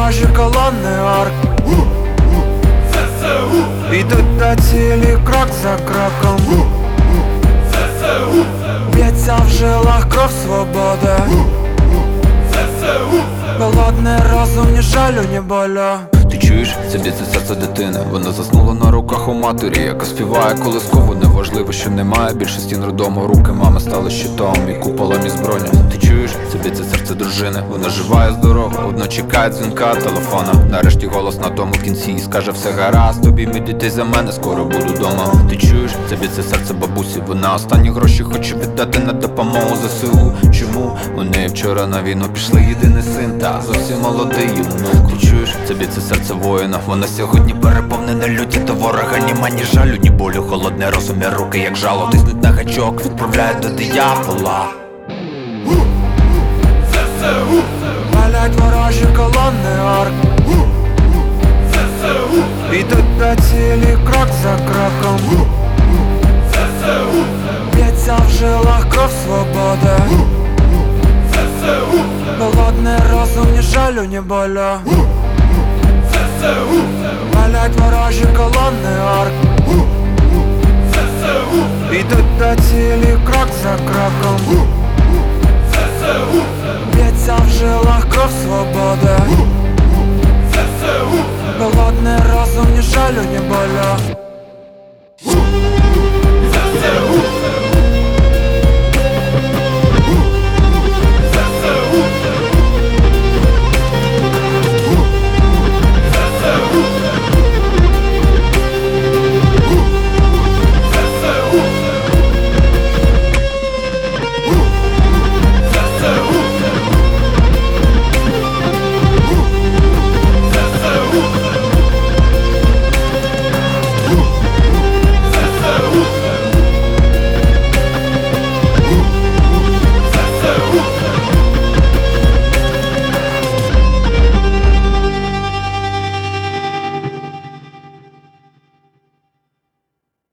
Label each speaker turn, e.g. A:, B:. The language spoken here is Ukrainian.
A: ворожі колони орк. Ідуть до цілі крок за кроком. Б'ється в жилах кров свободи. Голодний розум, ні жалю, ні болю.
B: Ти чуєш? Це б'ється серце дитини. Вона заснула на руках у матері, яка співає колискову. Неважливо, що немає більше стін роддому. Руки мами стали щитом і куполом із броні. Ти чуєш? Це б'ється серце дружини. Вона жива і здорова, одно чекає дзвінка телефона. Нарешті голос на тому кінці і скаже: все гаразд, тобі дітей за мене, скоро буду дома. Ти чуєш? Це б'ється серце бабусі. Вона останні гроші хоче віддати на допомогу ЗСУ. Чому? У неї вчора на війну пішли єдиний син та зовсім молодий юнок. Ти чуєш? Це б'ється серце воїна. Вона сьогодні переповнена люті, до ворога німа ні жалю, ні болю. Холодне розум і руки як жало тиснуть на гачок, відправляють до диявола.
A: Палять ворожі колони орк. Ідуть до цілі крок за кроком. Б'ється в жилах кров свободи. Голодний розум, ні жалю, ні болю. Палять ворожі колони орк. Ідуть до цілі крок за кроком.